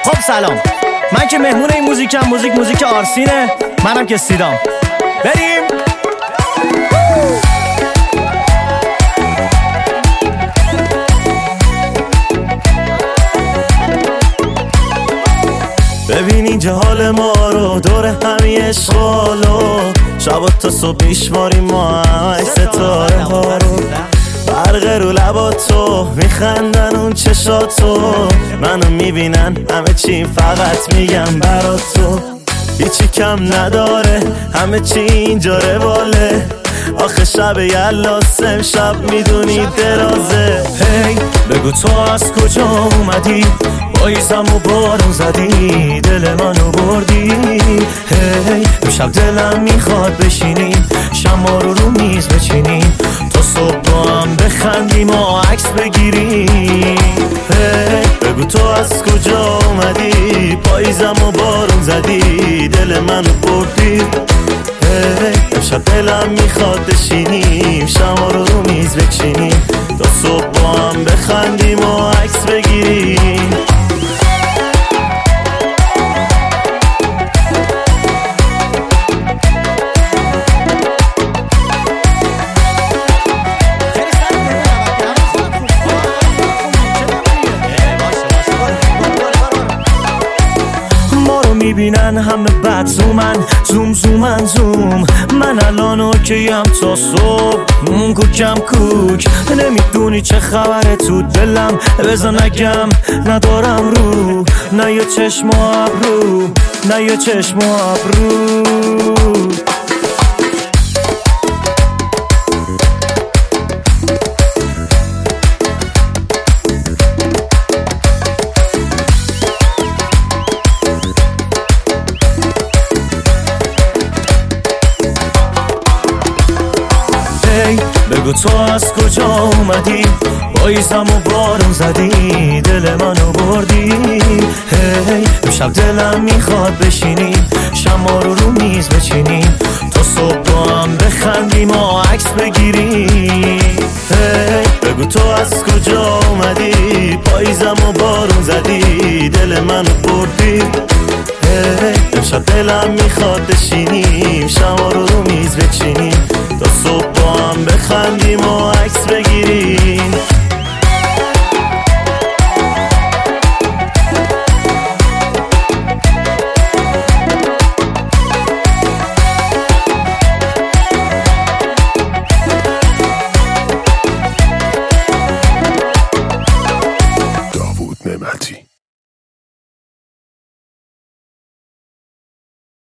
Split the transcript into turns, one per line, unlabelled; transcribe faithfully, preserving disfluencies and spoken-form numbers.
خب سلام، من که مهمون این موزیکم. موزیک موزیک آرسینه، منم که سیدام. بریم.
ببین اینجا حال ما رو دور همی اشغالو، شب تا صبح میشماریم ما همه ستاره ها رو. برق رو لباتو میخندن اون چشاتو، منو میبینن همه چی فقط میگم برات تو. هیچی کم نداره همه چی اینجا رواله، آخه شب یلاسم شب میدونی درازه. هی hey, بگو تو از کجا اومدی، پاییزم و بارون زدی دل منو بردی. هی hey, امشب دلم میخواد بشینیم شما رو رو میز بچینیم، تا صبح با هم بخندیم و عکس بگیریم. هی hey, بگو تو از کجا اومدی، پاییزم و بارون زدی دل منو بردی. امشب دلم میخواد بشینیم شما رو رو میز بچینیم، تا صبح با هم بخندیم و عکس بگیریم. میبینن همه بد زومن، زوم زومن زوم. من الان اوکیم تا صبح کوکم کوک. نمیدونی چه خبره تو دلم، بزن نگم ندارم رو، نه یه چشم و ابرو، نه یه چشم و ابرو. بگو تو از کجا اومدی، پاییزم و بارون زدی دل منو بردی. هی hey, امشب دلم میخواد بشینیم شما رو رو میز بچینیم، تا صبح با هم بخندیم و عکس بگیریم. هی hey, بگو تو از کجا اومدی، پاییزم و بارون زدی دل منو بردی. hey, امشب دلم میخواد بشینیم شما رو رو میز بچینیم، تا صبح با هم بخندیم و عکس